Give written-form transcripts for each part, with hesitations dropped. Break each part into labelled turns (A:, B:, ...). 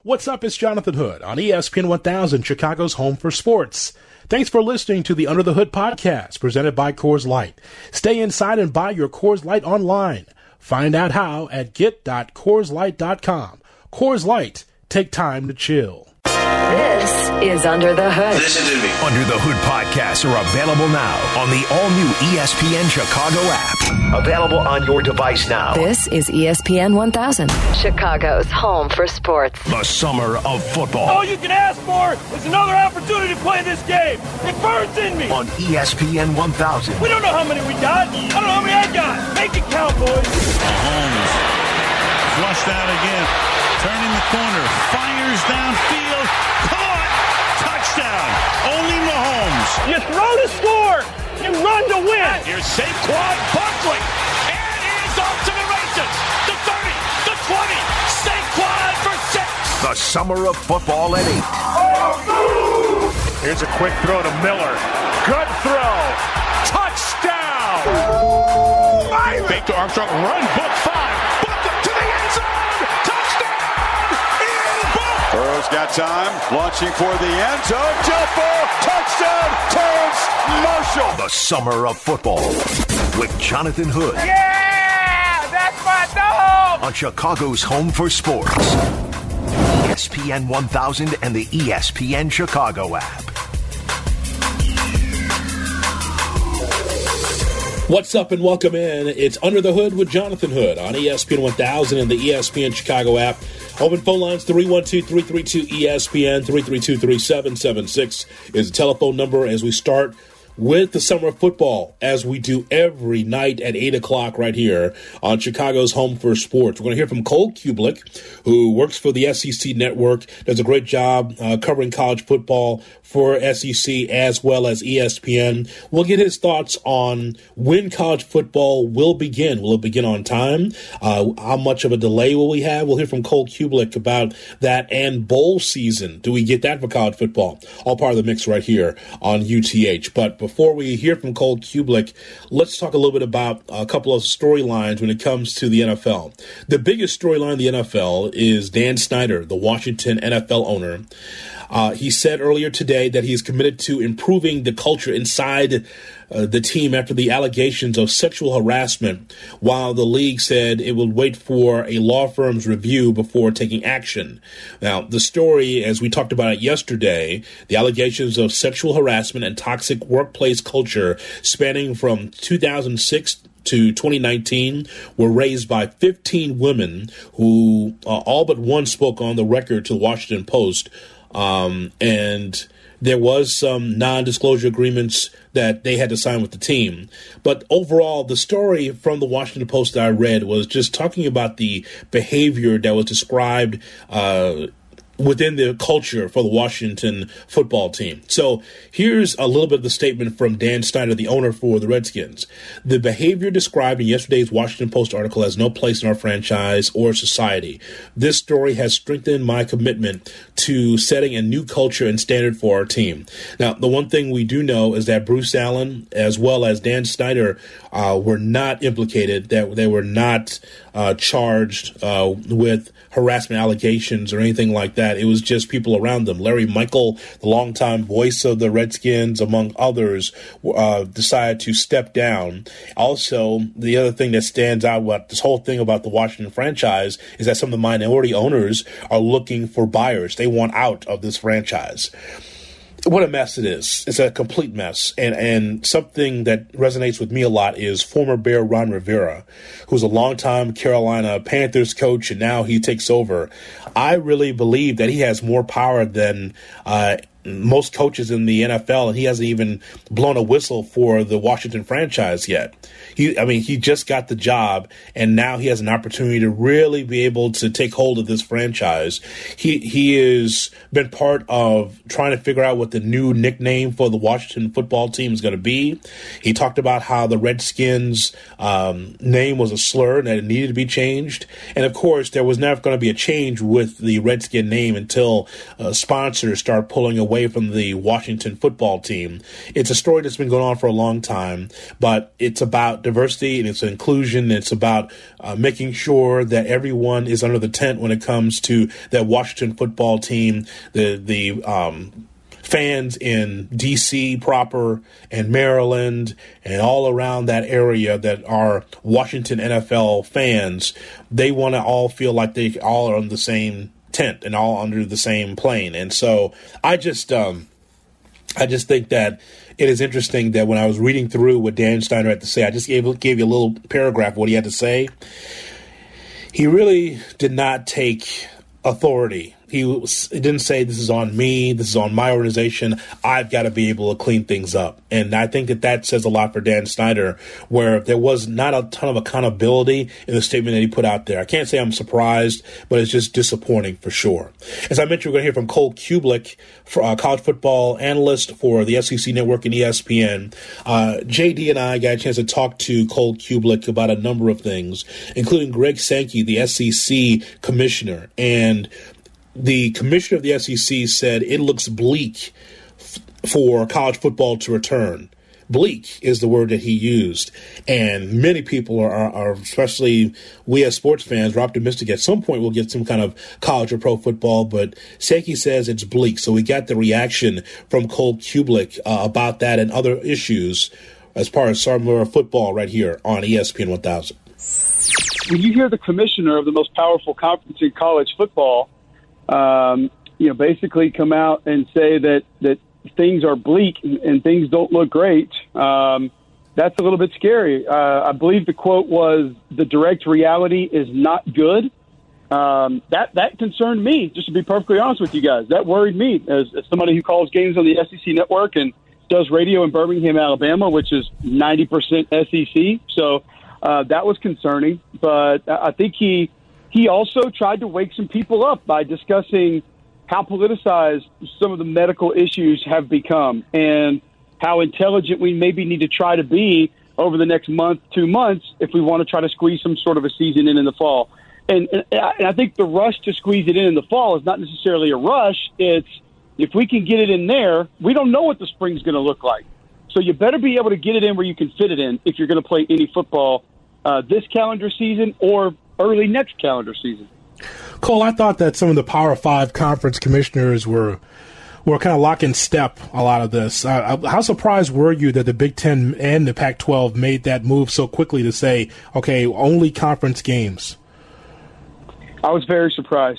A: What's up? It's Jonathan Hood on ESPN 1000, Chicago's home for sports. Thanks for listening to the Under the Hood podcast presented by Coors Light. Stay inside and buy your Coors Light online. Find out how at get.CoorsLight.com. Coors Light, take time to chill.
B: This is Under the Hood.
C: Listen to me.
D: Under the Hood podcasts are available now on the all-new ESPN Chicago app. Available on your device now.
B: This is ESPN 1000, Chicago's home for sports.
D: The summer of football.
E: All you can ask for is another opportunity to play this game. It burns in me.
D: On ESPN 1000.
E: We don't know how many we got. I don't know how many I got. Make it count, boys.
F: Mahomes flushed out again. Turning the corner. Fires downfield. Caught. Touchdown. Only Mahomes.
E: You throw to score. You run to win.
F: Here's Saquon Barkley. And he's off to the races. The 30. The 20. Saquon for 6.
D: The summer of football at 8.
E: Here's a quick throw to Miller. Good throw. Touchdown.
F: Fake to Armstrong. Run. Book 5. Book to the end zone. Touchdown.
G: Burrow's got time, launching for the end zone. Jump ball, touchdown, Terrence Marshall.
D: The summer of football with Jonathan Hood.
E: Yeah, that's my dog.
D: On Chicago's home for sports. ESPN 1000 and the ESPN Chicago app.
A: What's up and welcome in. It's Under the Hood with Jonathan Hood on ESPN 1000 and the ESPN Chicago app. Open phone lines 312-332-ESPN, 332-3776 is the telephone number as we start with the summer of football, as we do every night at 8 o'clock right here on Chicago's home for sports. We're going to hear from Cole Cubelic, who works for the SEC Network, does a great job covering college football for SEC as well as ESPN. We'll get his thoughts on when college football will begin. Will it begin on time? How much of a delay will we have? We'll hear from Cole Cubelic about that, and bowl season. Do we get that for college football? All part of the mix right here on UTH. But before we hear from Cole Cubelic, let's talk a little bit about a couple of storylines when it comes to the NFL. The biggest storyline in the NFL is Dan Snyder, the Washington NFL owner. He said earlier today that he is committed to improving the culture inside the team after the allegations of sexual harassment, while the league said it would wait for a law firm's review before taking action. Now, the story, as we talked about it yesterday, the allegations of sexual harassment and toxic workplace culture spanning from 2006 to 2019 were raised by 15 women who all but one spoke on the record to the Washington Post. And there was some non-disclosure agreements that they had to sign with the team. But overall, the story from the Washington Post that I read was just talking about the behavior that was described within the culture for the Washington football team. So here's a little bit of the statement from Dan Snyder, the owner for the Redskins. The behavior described in yesterday's Washington Post article has no place in our franchise or society. This story has strengthened my commitment to setting a new culture and standard for our team. Now, the one thing we do know is that Bruce Allen, as well as Dan Snyder, were not implicated, that they were not charged with harassment allegations or anything like that. It was just people around them. Larry Michael, the longtime voice of the Redskins, among others, decided to step down. Also, the other thing that stands out about this whole thing about the Washington franchise is that some of the minority owners are looking for buyers. They want out of this franchise. What a mess it is. It's a complete mess. And something that resonates with me a lot is former Bear Ron Rivera, who's a longtime Carolina Panthers coach, and now he takes over. I really believe that he has more power than most coaches in the NFL, and he hasn't even blown a whistle for the Washington franchise yet. He just got the job, and now he has an opportunity to really be able to take hold of this franchise. He has been part of trying to figure out what the new nickname for the Washington football team is going to be. He talked about how the Redskins name was a slur and that it needed to be changed. And, of course, there was never going to be a change with the Redskin name until sponsors start pulling away away from the Washington football team. It's a story that's been going on for a long time, but it's about diversity and it's inclusion. It's about making sure that everyone is under the tent when it comes to that Washington football team, the fans in D.C. proper and Maryland and all around that area that are Washington NFL fans. They want to all feel like they all are on the same tent and all under the same plane. And so I just think that it is interesting that when I was reading through what Dan Snyder had to say, I just gave you a little paragraph of what he had to say. He really did not take authority. He didn't say this is on me, this is on my organization, I've got to be able to clean things up. And I think that says a lot for Dan Snyder, where there was not a ton of accountability in the statement that he put out there. I can't say I'm surprised, but it's just disappointing for sure. As I mentioned, we're going to hear from Cole Cubelic, college football analyst for the SEC Network and ESPN. JD and I got a chance to talk to Cole Cubelic about a number of things, including Greg Sankey, the SEC commissioner. And the commissioner of the SEC said it looks bleak for college football to return. Bleak is the word that he used. And many people are, especially we as sports fans, are optimistic at some point we'll get some kind of college or pro football. But Sankey says it's bleak. So we got the reaction from Cole Cubelic about that and other issues as far as summer football right here on ESPN 1000.
C: When you hear the commissioner of the most powerful conference in college football, basically come out and say that things are bleak and things don't look great, that's a little bit scary. I believe the quote was, "The direct reality is not good." That concerned me, just to be perfectly honest with you guys. That worried me as somebody who calls games on the SEC Network and does radio in Birmingham, Alabama, which is 90% SEC. So that was concerning. But I think he also tried to wake some people up by discussing how politicized some of the medical issues have become and how intelligent we maybe need to try to be over the next month, 2 months, if we want to try to squeeze some sort of a season in the fall. And I think the rush to squeeze it in the fall is not necessarily a rush. It's if we can get it in there, we don't know what the spring's going to look like. So you better be able to get it in where you can fit it in if you're going to play any football this calendar season or early next calendar season.
H: Cole, I thought that some of the Power 5 conference commissioners were kind of lock in step a lot of this. How surprised were you that the Big Ten and the Pac-12 made that move so quickly to say, okay, only conference games?
C: I was very surprised.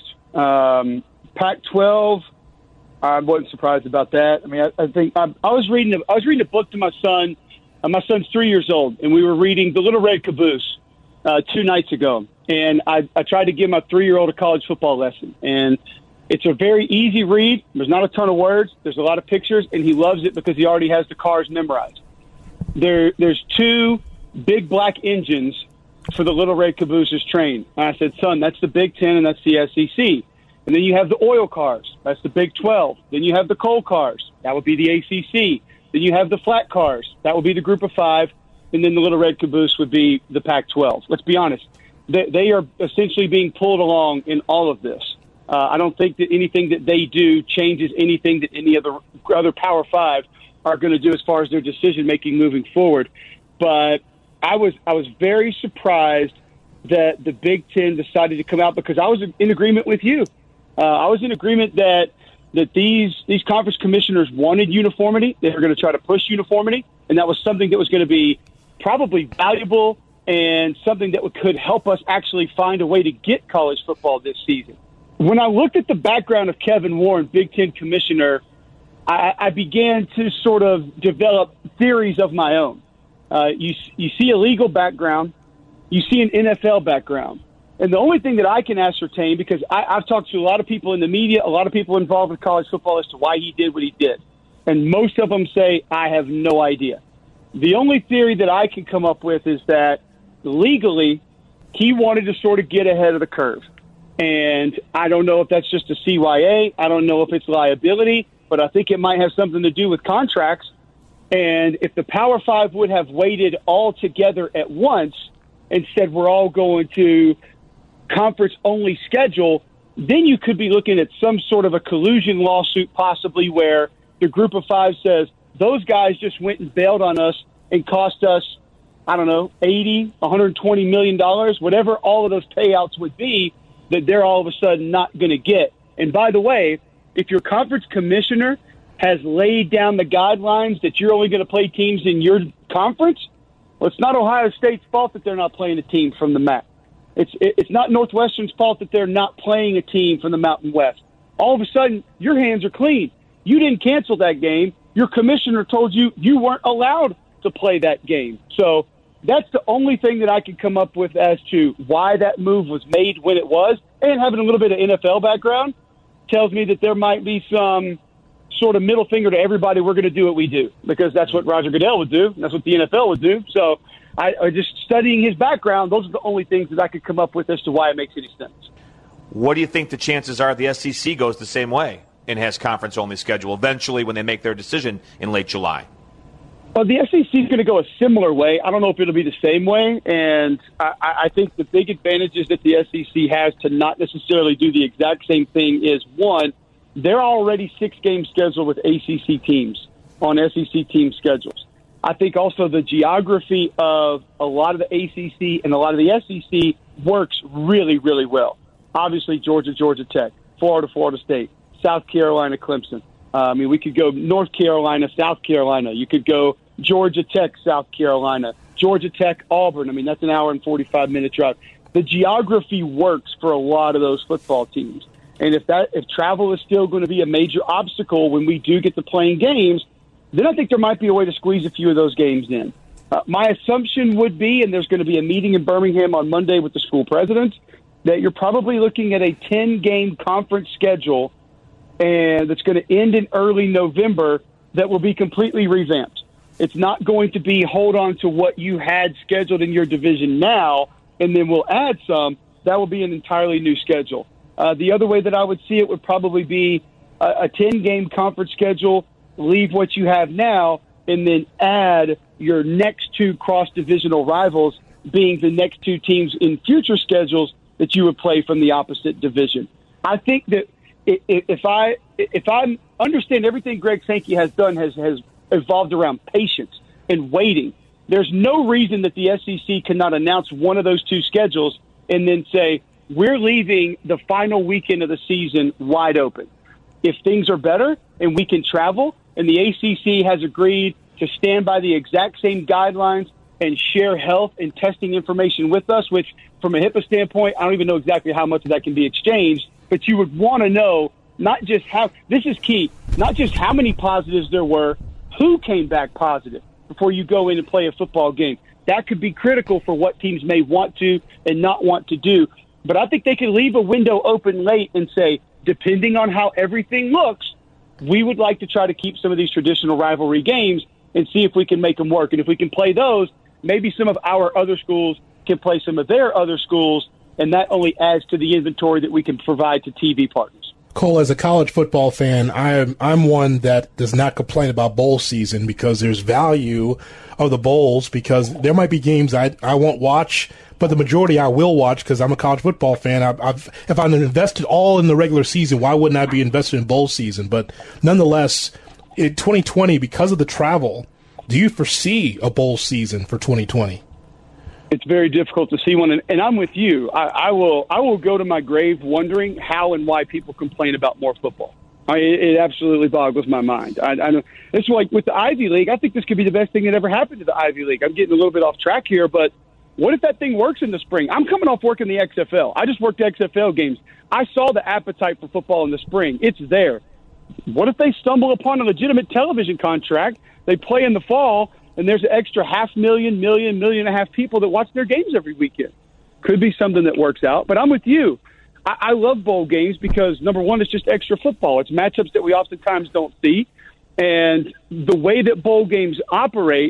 C: Pac-12, I wasn't surprised about that. I mean, I think I was reading a book to my son. My son's 3 years old, and we were reading The Little Red Caboose 2 nights ago. And I tried to give my 3-year-old a college football lesson. And it's a very easy read. There's not a ton of words. There's a lot of pictures, and he loves it because he already has the cars memorized. There's 2 big black engines for the Little Red Caboose's train. And I said, son, that's the Big Ten and that's the SEC. And then you have the oil cars. That's the Big 12. Then you have the coal cars. That would be the ACC. Then you have the flat cars. That would be the Group of 5. And then the Little Red Caboose would be the Pac-12. Let's be honest. They are essentially being pulled along in all of this. I don't think that anything that they do changes anything that any other Power 5 are going to do as far as their decision-making moving forward. But I was very surprised that the Big Ten decided to come out because I was in agreement with you. I was in agreement that these conference commissioners wanted uniformity. They were going to try to push uniformity, and that was something that was going to be probably valuable and something that could help us actually find a way to get college football this season. When I looked at the background of Kevin Warren, Big Ten commissioner, I began to sort of develop theories of my own. You see a legal background, you see an NFL background. And the only thing that I can ascertain, because I've talked to a lot of people in the media, a lot of people involved with college football as to why he did what he did. And most of them say, I have no idea. The only theory that I can come up with is that legally, he wanted to sort of get ahead of the curve. And I don't know if that's just a CYA. I don't know if it's liability, but I think it might have something to do with contracts. And if the Power 5 would have waited all together at once and said we're all going to conference-only schedule, then you could be looking at some sort of a collusion lawsuit possibly where the group of five says, those guys just went and bailed on us and cost us, I don't know, $80, $120 million, whatever all of those payouts would be that they're all of a sudden not going to get. And by the way, if your conference commissioner has laid down the guidelines that you're only going to play teams in your conference, well, it's not Ohio State's fault that they're not playing a team from the MAC. It's not Northwestern's fault that they're not playing a team from the Mountain West. All of a sudden, your hands are clean. You didn't cancel that game. Your commissioner told you you weren't allowed to play that game. So that's the only thing that I could come up with as to why that move was made when it was. And having a little bit of NFL background tells me that there might be some sort of middle finger to everybody. We're going to do what we do because that's what Roger Goodell would do. That's what the NFL would do. So I just studying his background, those are the only things that I could come up with as to why it makes any sense.
I: What do you think the chances are the SEC goes the same way and has conference-only schedule eventually when they make their decision in late July?
C: Well, the SEC is going to go a similar way. I don't know if it'll be the same way, and I think the big advantages that the SEC has to not necessarily do the exact same thing is, one, they're already 6-game scheduled with ACC teams on SEC team schedules. I think also the geography of a lot of the ACC and a lot of the SEC works really, really well. Obviously, Georgia, Georgia Tech, Florida, Florida State, South Carolina, Clemson. We could go North Carolina, South Carolina. You could go Georgia Tech, South Carolina, Georgia Tech, Auburn. That's an hour and 45-minute drive. The geography works for a lot of those football teams. And if travel is still going to be a major obstacle when we do get to playing games, then I think there might be a way to squeeze a few of those games in. My assumption would be, and there's going to be a meeting in Birmingham on Monday with the school presidents, that you're probably looking at a 10-game conference schedule and that's going to end in early November that will be completely revamped. It's not going to be hold on to what you had scheduled in your division now, and then we'll add some. That will be an entirely new schedule. The other way that I would see it would probably be a 10-game conference schedule, leave what you have now, and then add your next two cross-divisional rivals being the next two teams in future schedules that you would play from the opposite division. I think that if I understand everything Greg Sankey has done has evolved around patience and waiting. There's no reason that the SEC cannot announce one of those two schedules and then say, we're leaving the final weekend of the season wide open. If things are better and we can travel and the ACC has agreed to stand by the exact same guidelines and share health and testing information with us, which from a HIPAA standpoint, I don't even know exactly how much of that can be exchanged, but you would want to know not just how, this is key, not just how many positives there were, who came back positive before you go in and play a football game. That could be critical for what teams may want to and not want to do. But I think they could leave a window open late and say, depending on how everything looks, we would like to try to keep some of these traditional rivalry games and see if we can make them work. And if we can play those, maybe some of our other schools can play some of their other schools, and that only adds to the inventory that we can provide to TV partners.
H: Cole, as a college football fan, I'm one that does not complain about bowl season because there's value of the bowls, because there might be games I won't watch, but the majority I will watch because I'm a college football fan. If I'm invested all in the regular season, why wouldn't I be invested in bowl season? But nonetheless, in 2020, because of the travel, do you foresee a bowl season for 2020?
C: It's very difficult to see one, and I'm with you. I will go to my grave wondering how and why people complain about more football. It absolutely boggles my mind. I know it's like with the Ivy League. I think this could be the best thing that ever happened to the Ivy League. I'm getting a little bit off track here, but what if that thing works in the spring? I'm coming off working the XFL. I just worked XFL games. I saw the appetite for football in the spring. It's there. What if they stumble upon a legitimate television contract? They play in the fall, and there's an extra 500,000, million and a half people that watch their games every weekend. Could be something that works out. But I'm with you. I love bowl games because, number one, it's just extra football. It's matchups that we oftentimes don't see. And the way that bowl games operate,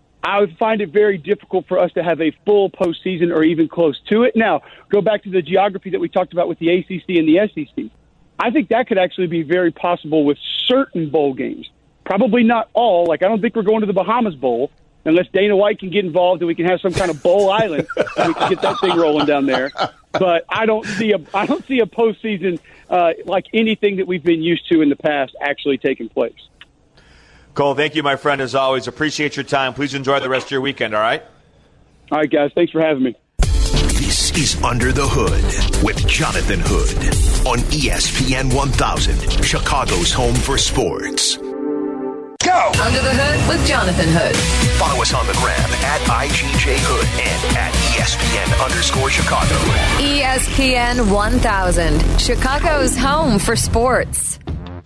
C: I would find it very difficult for us to have a full postseason or even close to it. Now, go back to the geography that we talked about with the ACC and the SEC. I think that could actually be very possible with certain bowl games. Probably not all. Like, I don't think we're going to the Bahamas Bowl, unless Dana White can get involved and we can have some kind of bowl island and we can get that thing rolling down there. But I don't see a postseason like anything that we've been used to in the past actually taking place.
I: Cole, thank you, my friend, as always. Appreciate your time. Please enjoy the rest of your weekend, all right?
C: All right, guys. Thanks for having me.
D: This is Under the Hood with Jonathan Hood on ESPN 1000, Chicago's home for sports.
B: Go! Under the Hood with Jonathan Hood.
D: Follow us on the gram at IGJHood and at ESPN_Chicago.
B: ESPN 1000, Chicago's home for sports.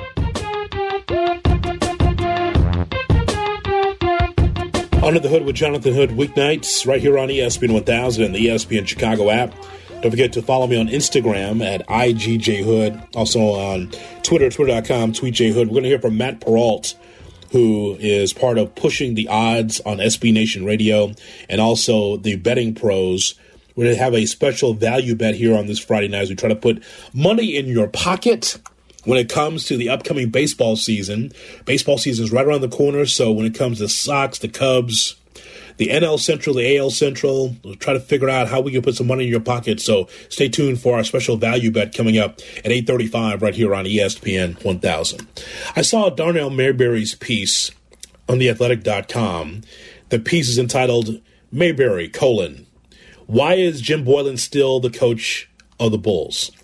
A: Under the Hood with Jonathan Hood, weeknights right here on ESPN 1000 and the ESPN Chicago app. Don't forget to follow me on Instagram at IGJHood. Also on Twitter, twitter.com, tweetjhood. We're going to hear from Matt Peralt, who is part of Pushing the Odds on SB Nation Radio, and also the Betting Pros. We're going to have a special value bet here on this Friday night as we try to put money in your pocket when it comes to the upcoming baseball season. Baseball season is right around the corner, so when it comes to Sox, the Cubs, the NL Central, the AL Central, we'll try to figure out how we can put some money in your pocket. So stay tuned for our special value bet coming up at 8:35 right here on ESPN 1000. I saw Darnell Mayberry's piece on theathletic.com. The piece is entitled, Mayberry, why is Jim Boylen still the coach of the Bulls?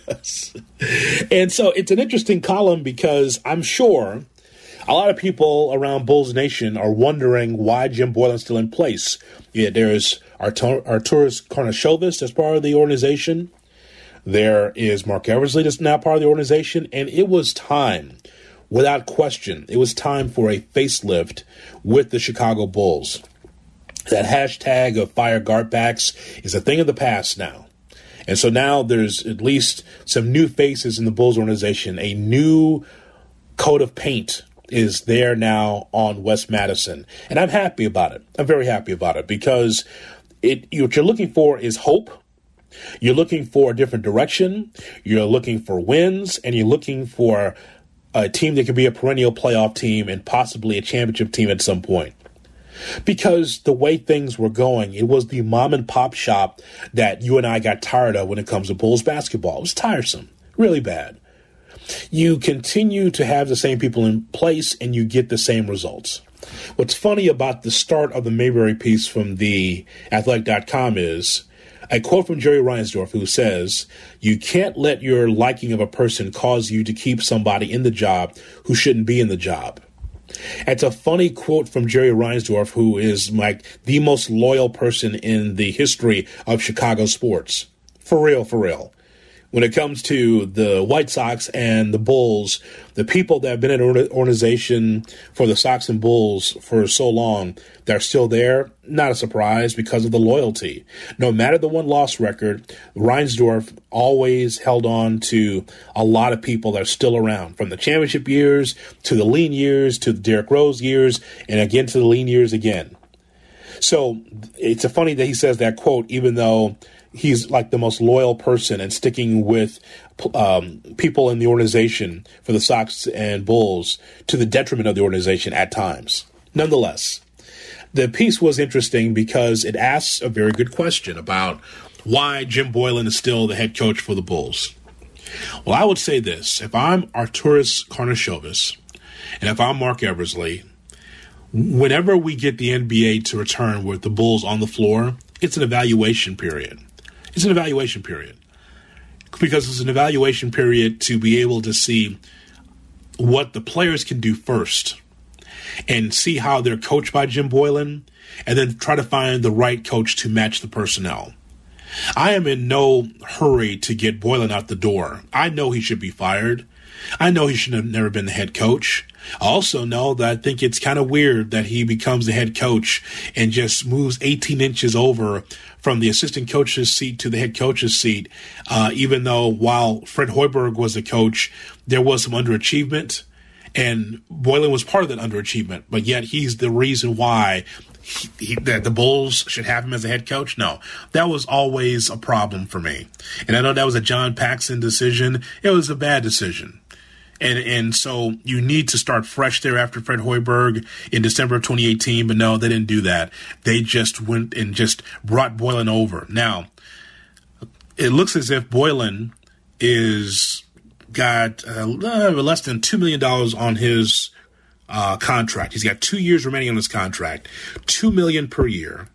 A: And so it's an interesting column because I'm sure a lot of people around Bulls Nation are wondering why Jim Boylen's still in place. Yeah, there's Arturas Karnisovas as part of the organization. There is Mark Eversley that's now part of the organization. And it was time, without question, it was time for a facelift with the Chicago Bulls. That hashtag of fire Gartbacks is a thing of the past now. And so now there's at least some new faces in the Bulls organization. A new coat of paint is there now on West Madison. And I'm happy about it. I'm very happy about it because what you're looking for is hope. You're looking for a different direction. You're looking for wins. And you're looking for a team that could be a perennial playoff team and possibly a championship team at some point. Because the way things were going, it was the mom and pop shop that you and I got tired of when it comes to Bulls basketball. It was tiresome, really bad. You continue to have the same people in place and you get the same results. What's funny about the start of the Mayberry piece from the athletic.com is a quote from Jerry Reinsdorf who says, you can't let your liking of a person cause you to keep somebody in the job who shouldn't be in the job. It's a funny quote from Jerry Reinsdorf, who is like the most loyal person in the history of Chicago sports. For real, for real. When it comes to the White Sox and the Bulls, the people that have been in an organization for the Sox and Bulls for so long, they're still there. Not a surprise because of the loyalty. No matter the win-loss record, Reinsdorf always held on to a lot of people that are still around, from the championship years to the lean years to the Derrick Rose years and again to the lean years again. So it's funny that he says that quote, even though he's like the most loyal person and sticking with people in the organization for the Sox and Bulls to the detriment of the organization at times. Nonetheless, the piece was interesting because it asks a very good question about why Jim Boylen is still the head coach for the Bulls. Well, I would say this. If I'm Arturas Karnisovas and if I'm Mark Eversley, whenever we get the NBA to return with the Bulls on the floor, it's an evaluation period. It's an evaluation period because it's an evaluation period to be able to see what the players can do first and see how they're coached by Jim Boylen and then try to find the right coach to match the personnel. I am in no hurry to get Boylen out the door. I know he should be fired. I know he should have never been the head coach. I also know that I think it's kind of weird that he becomes the head coach and just moves 18 inches over from the assistant coach's seat to the head coach's seat, even though while Fred Hoiberg was the coach, there was some underachievement, and Boylen was part of that underachievement, but yet he's the reason why that the Bulls should have him as a head coach? No, that was always a problem for me. And I know that was a John Paxson decision. It was a bad decision. And so you need to start fresh there after Fred Hoiberg in December of 2018. But no, they didn't do that. They just went and just brought Boylen over. Now, it looks as if Boylen is got less than $2 million on his contract. He's got 2 years remaining on his contract, $2 million per year.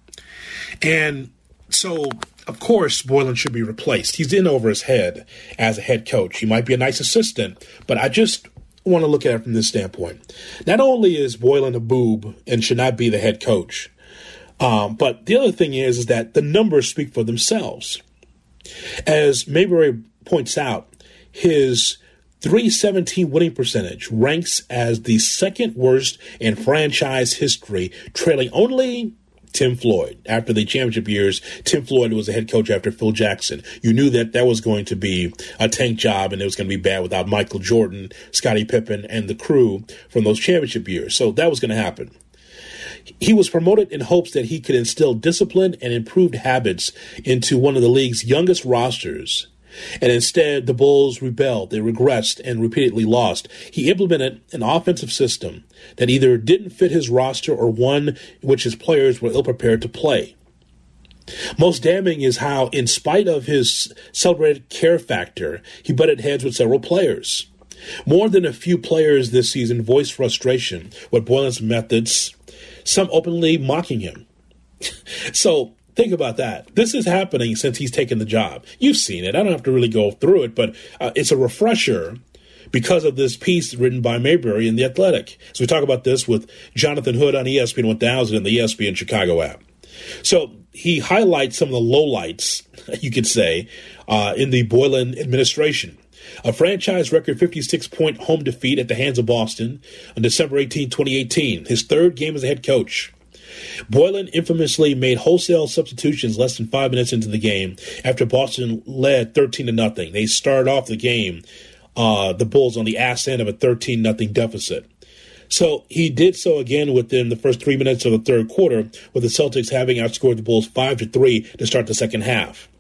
A: And so, of course, Boylen should be replaced. He's in over his head as a head coach. He might be a nice assistant, but I just want to look at it from this standpoint. Not only is Boylen a boob and should not be the head coach, but the other thing is that the numbers speak for themselves. As Mayberry points out, his .317 winning percentage ranks as the second worst in franchise history, trailing only Tim Floyd. After the championship years, Tim Floyd was the head coach after Phil Jackson. You knew that was going to be a tank job and it was going to be bad without Michael Jordan, Scottie Pippen, and the crew from those championship years. So that was going to happen. He was promoted in hopes that he could instill discipline and improved habits into one of the league's youngest rosters. And instead, the Bulls rebelled, they regressed, and repeatedly lost. He implemented an offensive system that either didn't fit his roster or one in which his players were ill-prepared to play. Most damning is how, in spite of his celebrated care factor, he butted heads with several players. More than a few players this season voiced frustration with Boylen's methods, some openly mocking him. So, think about that. This is happening since he's taken the job. You've seen it. I don't have to really go through it, but it's a refresher because of this piece written by Mayberry in The Athletic. So we talk about this with Jonathan Hood on ESPN 1000 and the ESPN Chicago app. So he highlights some of the lowlights, you could say, in the Boylen administration. A franchise record 56-point home defeat at the hands of Boston on December 18, 2018, his third game as a head coach. Boylen infamously made wholesale substitutions less than 5 minutes into the game after Boston led 13-0. They started off the game, the Bulls, on the ass end of a 13-0 deficit. So he did so again within the first 3 minutes of the third quarter, with the Celtics having outscored the Bulls 5-3 to start the second half.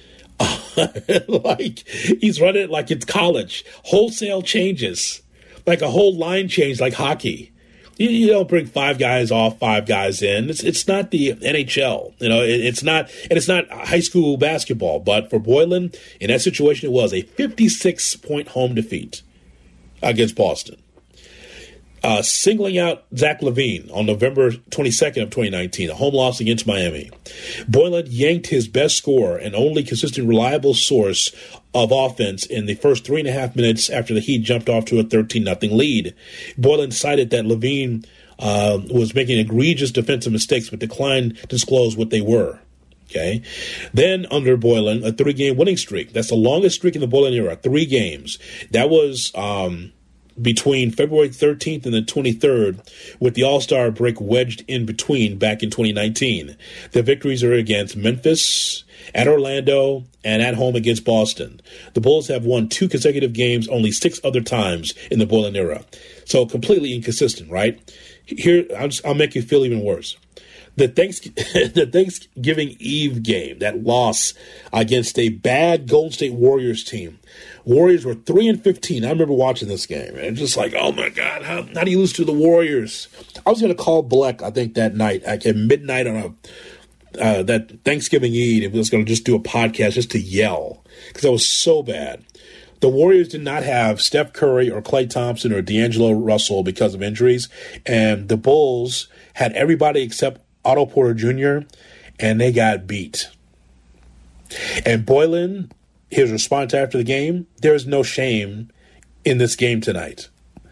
A: Like he's running it like it's college. Wholesale changes, like a whole line change, like hockey. You don't bring 5 guys off, 5 guys in. It's not the NHL, it's not high school basketball. But for Boylen, in that situation, it was a 56-point home defeat against Boston. Singling out Zach LaVine on November 22nd of 2019, a home loss against Miami. Boylen yanked his best scorer and only consistent reliable source of offense in the first 3.5 minutes after the Heat jumped off to a 13-0 lead. Boylen cited that LaVine was making egregious defensive mistakes but declined to disclose what they were. Okay. Then under Boylen, a 3-game winning streak. That's the longest streak in the Boylen era, 3 games. That was between February 13th and the 23rd, with the All-Star break wedged in between back in 2019. The victories are against Memphis, at Orlando, and at home against Boston. The Bulls have won 2 consecutive games only 6 other times in the Boylen era. So completely inconsistent, right? Here, I'll make you feel even worse. The Thanksgiving Eve game, that loss against a bad Golden State Warriors team. Warriors were 3-15. I remember watching this game, and just like, oh my God, how do you lose to the Warriors? I was going to call Bleck, I think, that night, at midnight on that Thanksgiving Eve. I was going to just do a podcast just to yell because I was so bad. The Warriors did not have Steph Curry or Klay Thompson or D'Angelo Russell because of injuries, and the Bulls had everybody except Otto Porter Jr., and they got beat. And Boylen, his response after the game, there is no shame in this game tonight.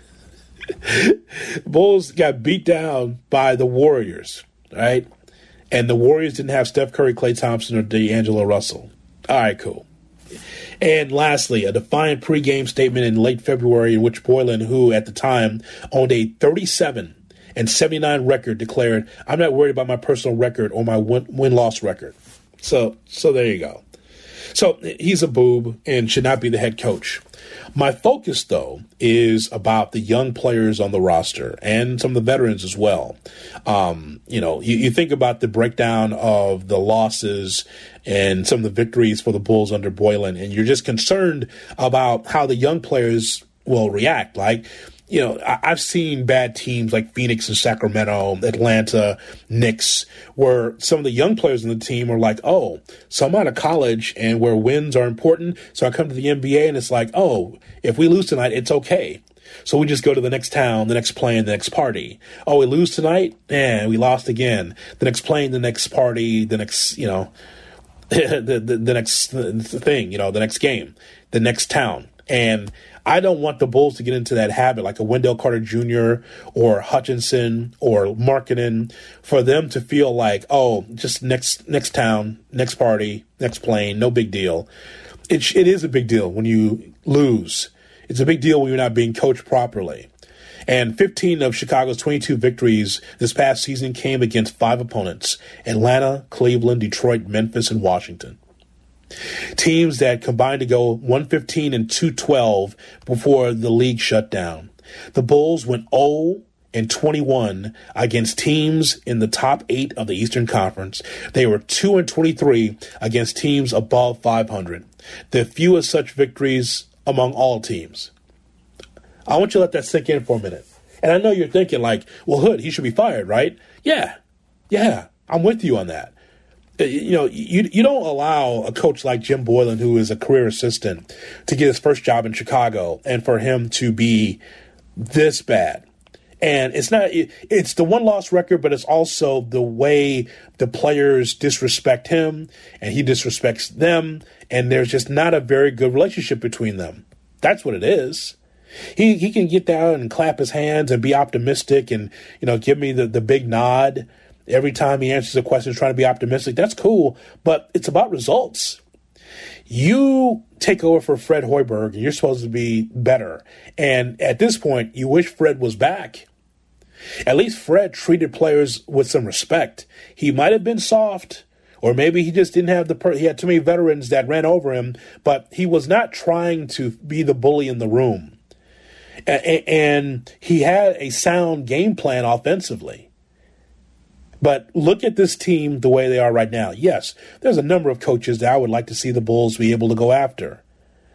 A: Bulls got beat down by the Warriors, right? And the Warriors didn't have Steph Curry, Klay Thompson, or D'Angelo Russell. All right, cool. And lastly, a defiant pregame statement in late February in which Boylen, who at the time owned a 37-79 record, declared, "I'm not worried about my personal record or my win-loss record." So there you go. So he's a boob and should not be the head coach. My focus, though, is about the young players on the roster and some of the veterans as well. You think about the breakdown of the losses and some of the victories for the Bulls under Boylen, and you're just concerned about how the young players will react. Like, you know, I've seen bad teams like Phoenix and Sacramento, Atlanta, Knicks, where some of the young players in the team are like, oh, so I'm out of college and where wins are important. So I come to the NBA and it's like, oh, if we lose tonight, it's okay. So we just go to the next town, the next plane, the next party. Oh, we lose tonight? We lost again. The next plane, the next party, the next, you know, the next thing, you know, the next game, the next town. And I don't want the Bulls to get into that habit, like a Wendell Carter Jr. or Hutchinson or Markkanen, for them to feel like, oh, just next town, next party, next plane, no big deal. It is a big deal when you lose. It's a big deal when you're not being coached properly. And 15 of Chicago's 22 victories this past season came against 5 opponents: Atlanta, Cleveland, Detroit, Memphis, and Washington. Teams that combined to go 115 and 212 before the league shut down. The Bulls went 0-21 against teams in the top 8 of the Eastern Conference. They were 2-23 against teams above 500. The fewest such victories among all teams. I want you to let that sink in for a minute. And I know you're thinking like, well, Hood, he should be fired, right? Yeah, I'm with you on that. You know, you don't allow a coach like Jim Boylan, who is a career assistant, to get his first job in Chicago and for him to be this bad. And it's the one-loss record, but it's also the way the players disrespect him and he disrespects them, and there's just not a very good relationship between them. That's what it is. He can get down and clap his hands and be optimistic and, you know, give me the big nod every time he answers a question, trying to be optimistic. That's cool, but it's about results. You take over for Fred Hoiberg, and you're supposed to be better. And at this point, you wish Fred was back. At least Fred treated players with some respect. He might have been soft, or maybe he just didn't have he had too many veterans that ran over him, but he was not trying to be the bully in the room. And he had a sound game plan offensively. But look at this team the way they are right now. Yes, there's a number of coaches that I would like to see the Bulls be able to go after.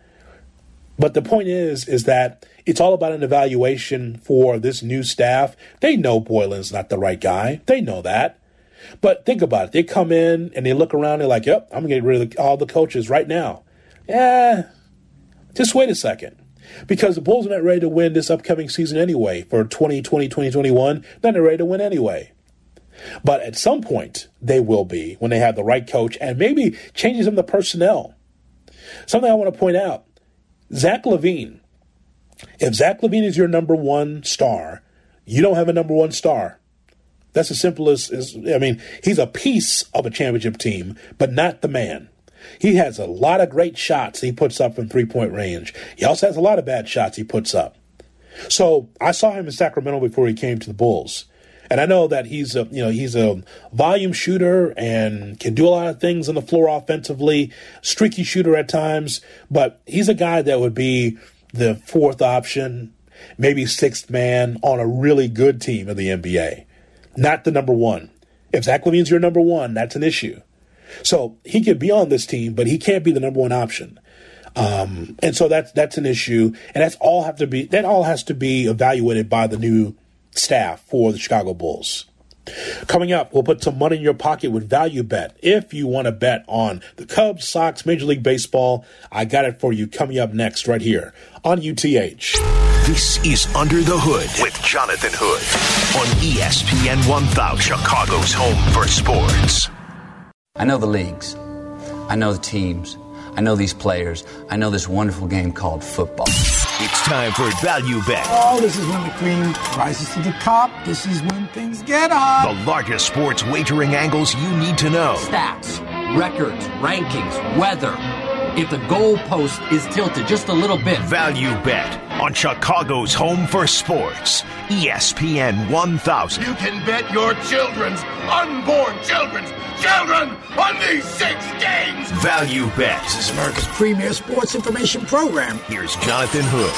A: But the point is that it's all about an evaluation for this new staff. They know Boylan's not the right guy. They know that. But think about it. They come in and they look around and they're like, yep, I'm going to get rid of all the coaches right now. Yeah, just wait a second. Because the Bulls are not ready to win this upcoming season anyway. For 2020, 2021, they're not ready to win anyway. But at some point, they will be when they have the right coach and maybe changes in the personnel. Something I want to point out, Zach LaVine. If Zach LaVine is your number one star, you don't have a number one star. That's as simple as he's a piece of a championship team, but not the man. He has a lot of great shots he puts up from three-point range. He also has a lot of bad shots he puts up. So I saw him in Sacramento before he came to the Bulls. And I know that he's a volume shooter and can do a lot of things on the floor offensively, streaky shooter at times, but he's a guy that would be the fourth option, maybe sixth man on a really good team in the NBA, not the number one. If Zach LaVine's your number one, that's an issue. So he could be on this team, but he can't be the number one option. And so that's an issue, and that all has to be evaluated by the new staff for the Chicago Bulls. Coming up, we'll put some money in your pocket with Value Bet. If you want to bet on the Cubs, Sox, Major League Baseball, I got it for you coming up next right here on UTH.
D: This is Under the Hood with Jonathan Hood on ESPN 1000, Chicago's home for sports.
J: I know the leagues. I know the teams. I know these players. I know this wonderful game called football.
D: It's time for Value Bet.
K: Oh, this is when the cream rises to the top. This is when things get hot.
D: The largest sports wagering angles you need to know.
L: Stats, records, rankings, weather. If the goalpost is tilted just a little bit.
D: Value Bet on Chicago's home for sports. ESPN 1000.
M: You can bet your children's unborn children on these 6 games.
D: Value Bet.
K: This is America's premier sports information program.
D: Here's Jonathan Hood.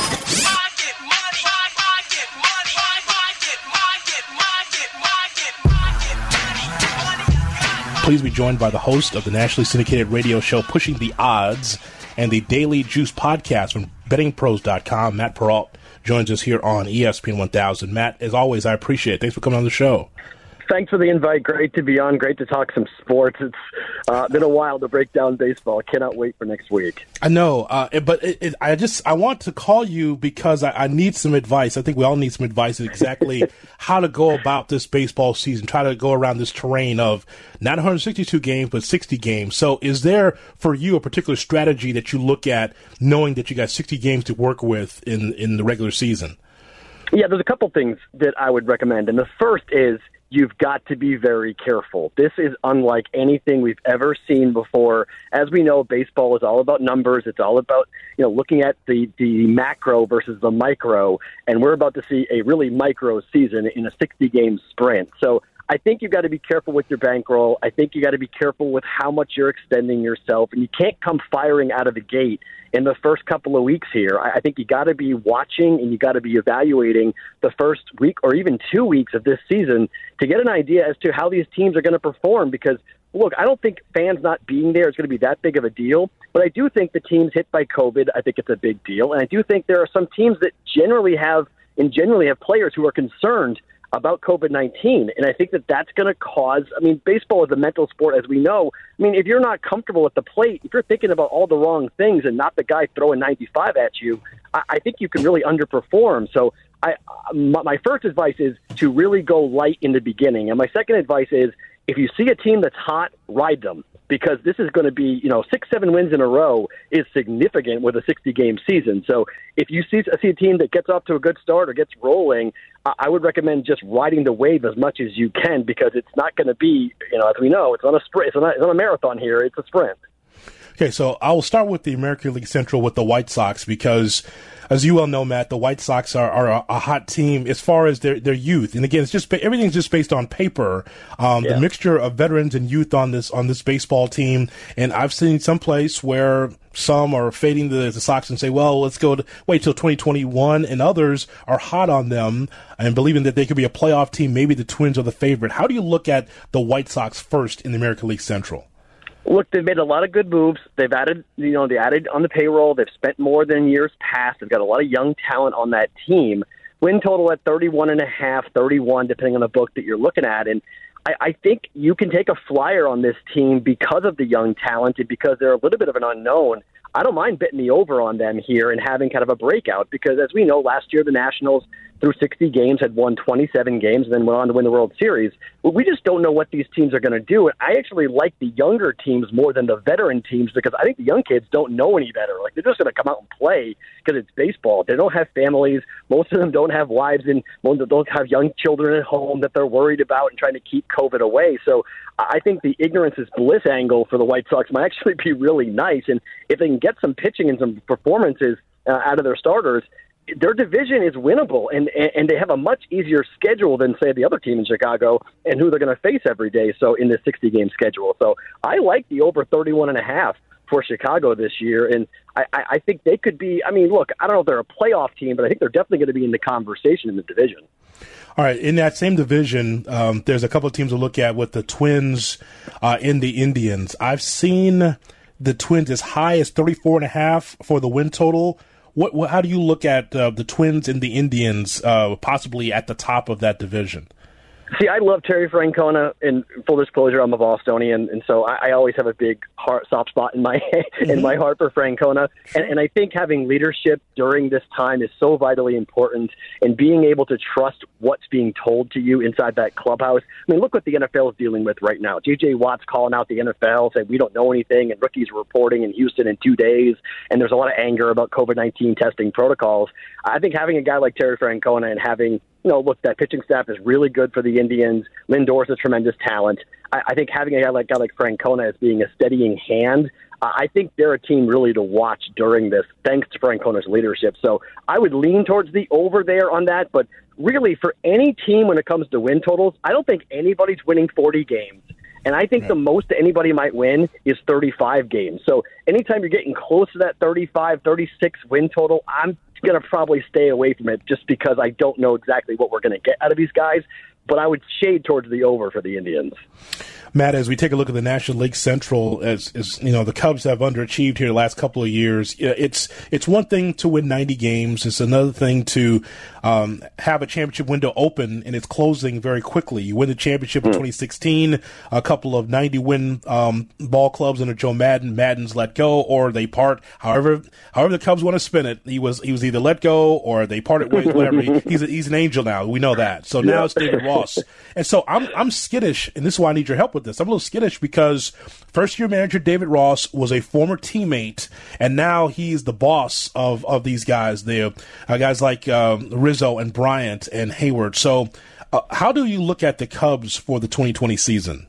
A: Please be joined by the host of the nationally syndicated radio show Pushing the Odds and the Daily Juice podcast from
H: bettingpros.com. Matt Peralt joins us here on ESPN 1000. Matt, as always, I appreciate it. Thanks for coming on the show.
N: Thanks for the invite. Great to be on. Great to talk some sports. It's been a while to break down baseball. Cannot wait for next week.
H: I know, but I want to call you because I need some advice. I think we all need some advice on exactly how to go about this baseball season, try to go around this terrain of not 162 games, but 60 games. So is there, for you, a particular strategy that you look at knowing that you got 60 games to work with in the regular season?
N: Yeah, there's a couple things that I would recommend. And the first is, you've got to be very careful. This is unlike anything we've ever seen before. As we know, baseball is all about numbers. It's all about, looking at the macro versus the micro. And we're about to see a really micro season in a 60-game sprint. So I think you've got to be careful with your bankroll. I think you got to be careful with how much you're extending yourself. And you can't come firing out of the gate in the first couple of weeks here. I think you got to be watching and you got to be evaluating the first week or even 2 weeks of this season to get an idea as to how these teams are going to perform. Because, look, I don't think fans not being there is going to be that big of a deal. But I do think the teams hit by COVID, I think it's a big deal. And I do think there are some teams that generally have players who are concerned about COVID-19. And I think that that's going to cause, baseball is a mental sport, as we know. If you're not comfortable at the plate, if you're thinking about all the wrong things and not the guy throwing 95 at you, I think you can really underperform. So my first advice is to really go light in the beginning. And my second advice is, if you see a team that's hot, ride them. Because this is going to be, 6-7 wins in a row is significant with a 60-game season. So if you see a team that gets off to a good start or gets rolling, I would recommend just riding the wave as much as you can, because it's not going to be, as we know, it's not a sprint. It's not a marathon here. It's a sprint.
H: Okay, so I will start with the American League Central with the White Sox because, as you well know, Matt, the White Sox are a hot team as far as their youth. And again, it's everything's just based on paper. The mixture of veterans and youth on this baseball team. And I've seen some place where some are fading the Sox and say, well, let's wait till 2021. And others are hot on them and believing that they could be a playoff team. Maybe the Twins are the favorite. How do you look at the White Sox first in the American League Central?
N: Look, they've made a lot of good moves. They've added, they added on the payroll. They've spent more than years past. They've got a lot of young talent on that team. Win total at 31.5, 31, depending on the book that you're looking at. And I think you can take a flyer on this team because of the young talent and because they're a little bit of an unknown. I don't mind betting the over on them here and having kind of a breakout because, as we know, last year the Nationals, through 60 games, had won 27 games and then went on to win the World Series. But we just don't know what these teams are going to do. I actually like the younger teams more than the veteran teams because I think the young kids don't know any better. Like, they're just going to come out and play because it's baseball. They don't have families. Most of them don't have wives and most don't have young children at home that they're worried about and trying to keep COVID away. So I think the ignorance is bliss angle for the White Sox might actually be really nice. And if they can get some pitching and some performances out of their starters, their division is winnable, and they have a much easier schedule than, say, the other team in Chicago and who they're going to face every day. So in this 60-game schedule. So I like the over 31.5 for Chicago this year, and I think they could be, look, I don't know if they're a playoff team, but I think they're definitely going to be in the conversation in the division.
H: All right, in that same division, there's a couple of teams to look at with the Twins and the Indians. I've seen the Twins as high as 34.5 for the win total. How do you look at the Twins and the Indians possibly at the top of that division?
N: See, I love Terry Francona. In full disclosure, I'm a Bostonian, and so I always have a big soft spot in my in my heart for Francona. And I think having leadership during this time is so vitally important, and being able to trust what's being told to you inside that clubhouse. Look what the NFL is dealing with right now. J.J. Watt's calling out the NFL, saying we don't know anything, and rookies are reporting in Houston in 2 days, and there's a lot of anger about COVID-19 testing protocols. I think having a guy like Terry Francona and having look, that pitching staff is really good for the Indians. Lindor is a tremendous talent. I think having a guy like Francona as being a steadying hand, I think they're a team really to watch during this, thanks to Francona's leadership. So I would lean towards the over there on that. But really, for any team when it comes to win totals, I don't think anybody's winning 40 games. And I think the most that anybody might win is 35 games. So anytime you're getting close to that 35, 36 win total, I'm going to probably stay away from it just because I don't know exactly what we're going to get out of these guys. But I would shade towards the over for the Indians.
H: Matt, as we take a look at the National League Central, as you know, the Cubs have underachieved here the last couple of years. It's one thing to win 90 games. It's another thing to have a championship window open and it's closing very quickly. You win the championship in 2016, a couple of 90-win ball clubs under Joe Madden. Madden's let go or they part. However the Cubs want to spin it, he was either let go or they parted ways. Whatever. He's an angel now. We know that. So now it's David Ross, and so I'm skittish, and this is why I need your help with this. I'm a little skittish because first-year manager David Ross was a former teammate, and now he's the boss of these guys. The guys like Rizzo and Bryant and Hayward. So how do you look at the Cubs for the 2020 season?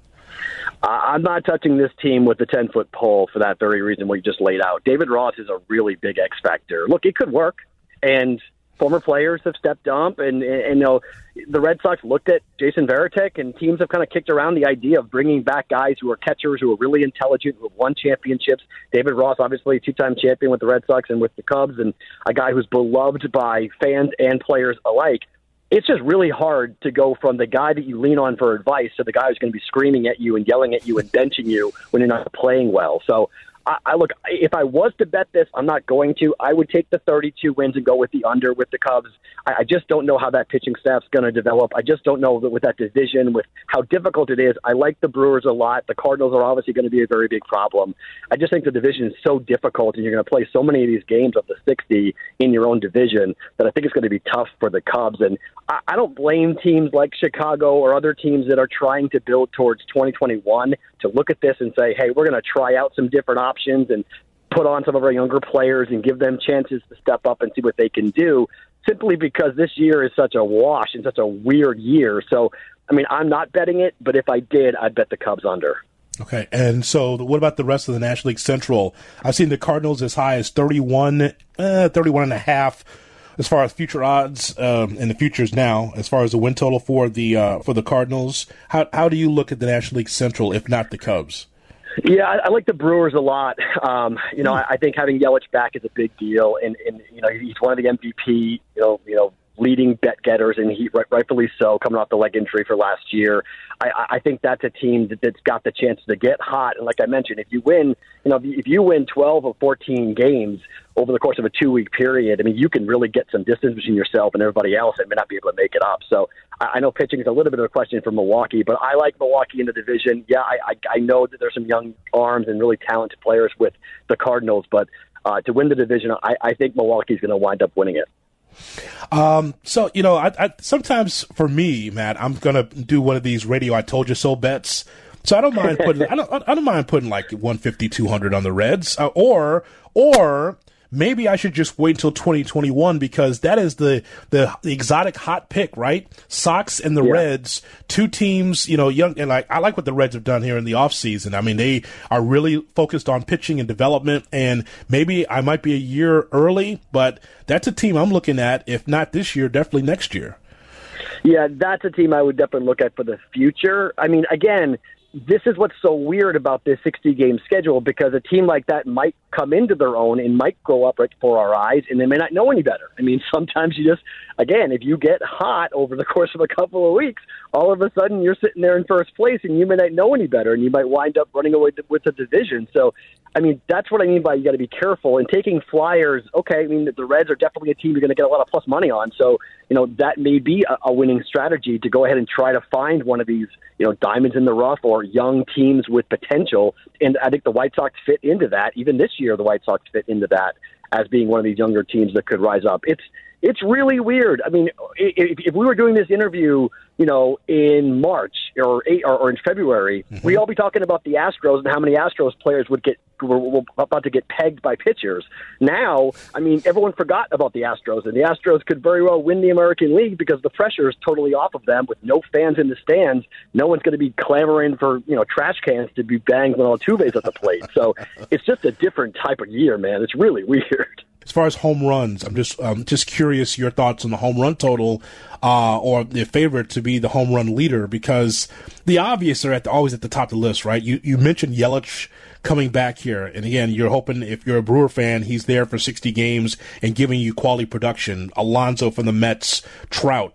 N: I'm not touching this team with the 10-foot pole for that very reason what you just laid out. David Ross is a really big X factor. Look, it could work, and former players have stepped up, and you know, the Red Sox looked at Jason Varitek, and teams have kind of kicked around the idea of bringing back guys who are catchers, who are really intelligent, who have won championships. David Ross, obviously a two-time champion with the Red Sox and with the Cubs, and a guy who's beloved by fans and players alike. It's just really hard to go from the guy that you lean on for advice to the guy who's going to be screaming at you and yelling at you and benching you when you're not playing well. So I look, if I was to bet this, I'm not going to. I would take the 32 wins and go with the under with the Cubs. I just don't know how that pitching staff's going to develop. I just don't know that with that division, with how difficult it is. I like the Brewers a lot. The Cardinals are obviously going to be a very big problem. I just think the division is so difficult, and you're going to play so many of these games of the 60 in your own division that I think it's going to be tough for the Cubs. And I don't blame teams like Chicago or other teams that are trying to build towards 2021 to look at this and say, hey, we're going to try out some different options and put on some of our younger players and give them chances to step up and see what they can do, simply because this year is such a wash and such a weird year. So, I mean, I'm not betting it, but if I did, I'd bet the Cubs under.
H: Okay, and so what about the rest of the National League Central? I've seen the Cardinals as high as 31 and a half as far as future odds and the futures now, as far as the win total for the Cardinals. How do you look at the National League Central, if not the Cubs?
N: Yeah, I like the Brewers a lot. You know, I think having Yelich back is a big deal, and you know, he's one of the MVP, you know, leading bet getters, and he rightfully so, coming off the leg injury for last year. I think that's a team that's got the chance to get hot. And like I mentioned, if you win, you know, if you win 12 or 14 games over the course of a 2-week period, I mean, you can really get some distance between yourself and everybody else and may not be able to make it up. So I know pitching is a little bit of a question for Milwaukee, but I like Milwaukee in the division. Yeah, I know that there's some young arms and really talented players with the Cardinals, but to win the division, I think Milwaukee's going to wind up winning it.
H: So, you know, I sometimes for me, Matt, I'm going to do one of these radio I told you so bets. So I don't mind putting, I don't mind putting like 150, 200 on the Reds, or maybe I should just wait until 2021 because that is the exotic hot pick, right? Sox and the Reds, two teams, you know, young, and I like what the Reds have done here in the offseason. I mean, they are really focused on pitching and development, and maybe I might be a year early, but that's a team I'm looking at, if not this year, definitely next year.
N: Yeah, that's a team I would definitely look at for the future. I mean, again, this is what's so weird about this 60-game schedule, because a team like that might come into their own and might grow up right before our eyes, and they may not know any better. I mean, sometimes you just, again, if you get hot over the course of a couple of weeks, all of a sudden you're sitting there in first place, and you may not know any better, and you might wind up running away with the division. So, I mean, that's what I mean by you got to be careful. And taking flyers, okay, I mean, the Reds are definitely a team you're going to get a lot of plus money on. So, you know, that may be a winning strategy to go ahead and try to find one of these, you know, diamonds in the rough or young teams with potential. And I think the White Sox fit into that. Even this year, the White Sox fit into that as being one of these younger teams that could rise up. It's really weird. I mean, if we were doing this interview, you know, in March or in February, we'd all be talking about the Astros and how many Astros players were about to get pegged by pitchers. Now, I mean, everyone forgot about the Astros, and the Astros could very well win the American League because the pressure is totally off of them. With no fans in the stands, no one's going to be clamoring for, you know, trash cans to be banged on Altuve's at the plate. So it's just a different type of year, man. It's really weird.
H: As far as home runs, I'm just curious your thoughts on the home run total, or the favorite to be the home run leader, because the obvious are always at the top of the list, right? You mentioned Yelich coming back here, and again, you're hoping, if you're a Brewer fan, he's there for 60 games and giving you quality production. Alonso from the Mets, Trout.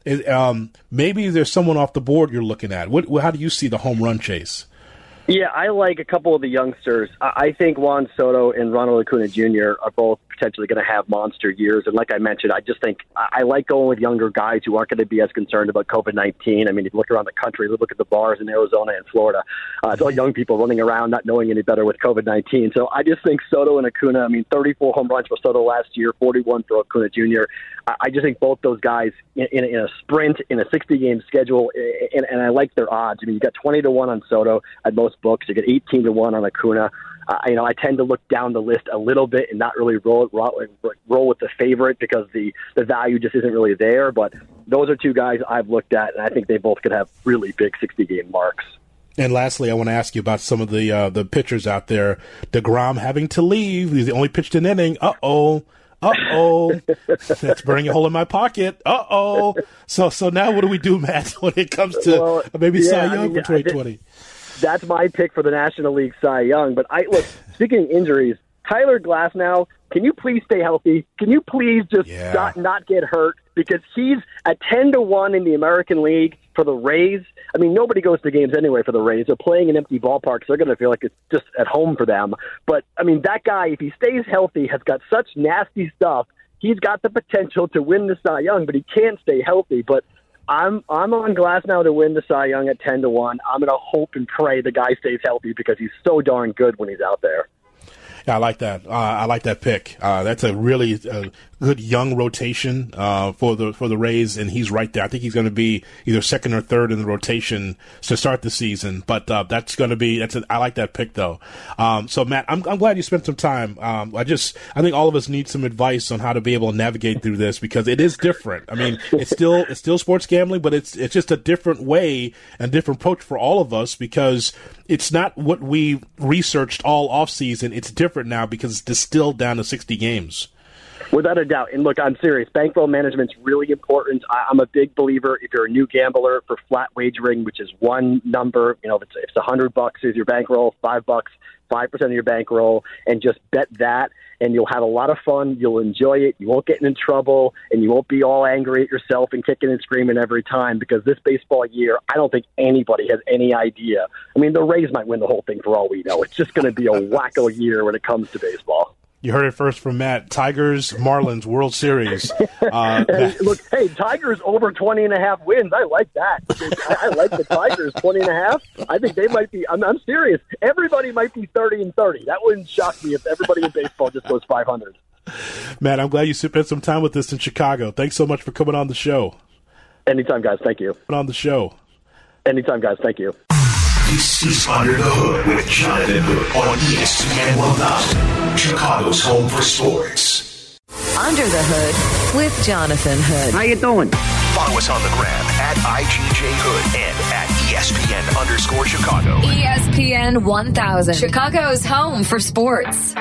H: Maybe there's someone off the board you're looking at. How do you see the home run chase?
N: Yeah, I like a couple of the youngsters. I think Juan Soto and Ronald Acuna Jr. are both potentially going to have monster years. And like I mentioned, I just think I like going with younger guys who aren't going to be as concerned about COVID-19. I mean, if you look around the country, look at the bars in Arizona and Florida. It's all young people running around not knowing any better with COVID-19. So I just think Soto and Acuna, 34 home runs for Soto last year, 41 for Acuna Jr. I just think both those guys in a sprint, in a 60-game schedule, and I like their odds. You got 20-1 on Soto at most books. You get 18-1 on Acuna. I tend to look down the list a little bit and not really roll with the favorite because the value just isn't really there. But those are two guys I've looked at, and I think they both could have really big 60-game marks.
H: And lastly, I want to ask you about some of the pitchers out there. DeGrom having to leave. He's only pitched an inning. Uh-oh. That's burning a hole in my pocket. So now what do we do, Matt, when it comes to Cy Young for 2020?
N: That's my pick for the National League Cy Young. But speaking of injuries, Tyler Glasnow, can you please stay healthy? Can you please just not get hurt? Because he's at 10-1 in the American League for the Rays. Nobody goes to games anyway for the Rays. They're playing in empty ballparks. They're going to feel like it's just at home for them. But, that guy, if he stays healthy, has got such nasty stuff. He's got the potential to win the Cy Young, but he can't stay healthy. But I'm on Glasnow to win the Cy Young at 10-1. I'm going to hope and pray the guy stays healthy because he's so darn good when he's out there.
H: Yeah, I like that. I like that pick. That's a really good young rotation for the Rays, and he's right there. I think he's going to be either second or third in the rotation to start the season. But that's going to be I like that pick though. So Matt, I'm glad you spent some time. I think all of us need some advice on how to be able to navigate through this because it is different. It's still sports gambling, but it's just a different way and different approach for all of us because it's not what we researched all off season. It's different now because it's distilled down to 60 games.
N: Without a doubt. And look, I'm serious. Bankroll management's really important. I'm a big believer if you're a new gambler for flat wagering, which is one number. If it's $100 is your bankroll, $5, 5% of your bankroll, and just bet that. And you'll have a lot of fun. You'll enjoy it. You won't get in trouble, and you won't be all angry at yourself and kicking and screaming every time because this baseball year, I don't think anybody has any idea. The Rays might win the whole thing for all we know. It's just going to be a wacko year when it comes to baseball.
H: You heard it first from Matt. Tigers, Marlins, World Series.
N: Hey, Tigers over 20.5 wins. I like that. I like the Tigers 20.5. I think they might be. I'm serious. Everybody might be 30-30. That wouldn't shock me if everybody in baseball just goes 500.
H: Matt, I'm glad you spent some time with us in Chicago. Thanks so much for coming on the show.
N: Anytime, guys. Thank you.
H: On the show.
N: Anytime, guys. Thank you.
D: This is Under the Hood with Jonathan Hood on ESPN 1000, Chicago's home for sports.
B: Under the Hood with Jonathan Hood.
O: How you doing?
D: Follow us on the gram at IGJHood and at ESPN_Chicago.
B: ESPN 1000, Chicago's home for sports.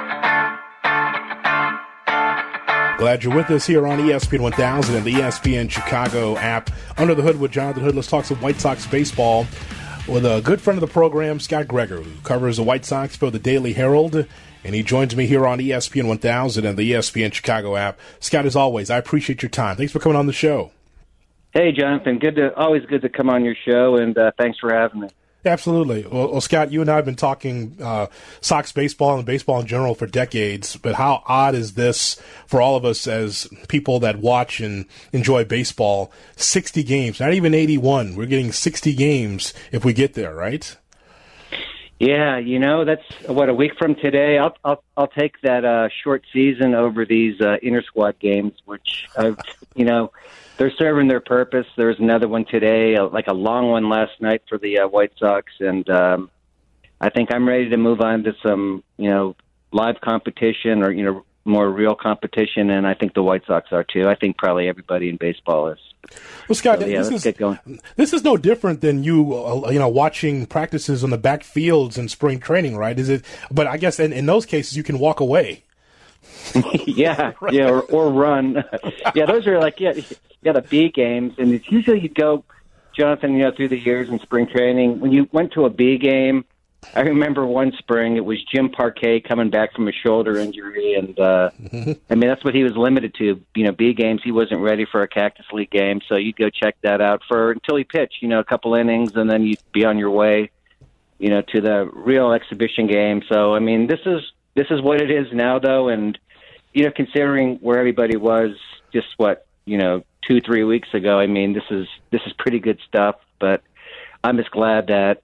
H: Glad you're with us here on ESPN 1000 and the ESPN Chicago app. Under the Hood with Jonathan Hood. Let's talk some White Sox baseball with a good friend of the program, Scott Greger, who covers the White Sox for the Daily Herald, and he joins me here on ESPN 1000 and the ESPN Chicago app. Scott, as always, I appreciate your time. Thanks for coming on the show.
O: Hey, Jonathan. Always good to come on your show, and thanks for having me.
H: Absolutely. Well, Scott, you and I have been talking Sox baseball and baseball in general for decades, but how odd is this for all of us as people that watch and enjoy baseball? 60 games, not even 81. We're getting 60 games if we get there, right?
O: Yeah, that's a week from today. I'll take that short season over these inter-squad games, which they're serving their purpose. There was another one today, like a long one last night for the White Sox, and I think I'm ready to move on to some, live competition or, more real competition, and I think the White Sox are too. I think probably everybody in baseball is.
H: Well, Scott,
O: so, let's get going.
H: This is no different than you watching practices on the back fields in spring training, right? Is it? But I guess in those cases you can walk away.
O: Yeah,
A: Right.
O: yeah, or run. Yeah, those are like the B games, and it's usually you go, Jonathan, through the years in spring training. When you went to a B game, I remember one spring it was Jim Parquet coming back from a shoulder injury, and I mean that's what he was limited to. B games, he wasn't ready for a Cactus League game, so you'd go check that out until he pitched, a couple innings, and then you'd be on your way, to the real exhibition game. So I mean, this is what it is now, though, and considering where everybody was just 2-3 weeks ago, I mean, this is pretty good stuff. But I'm just glad that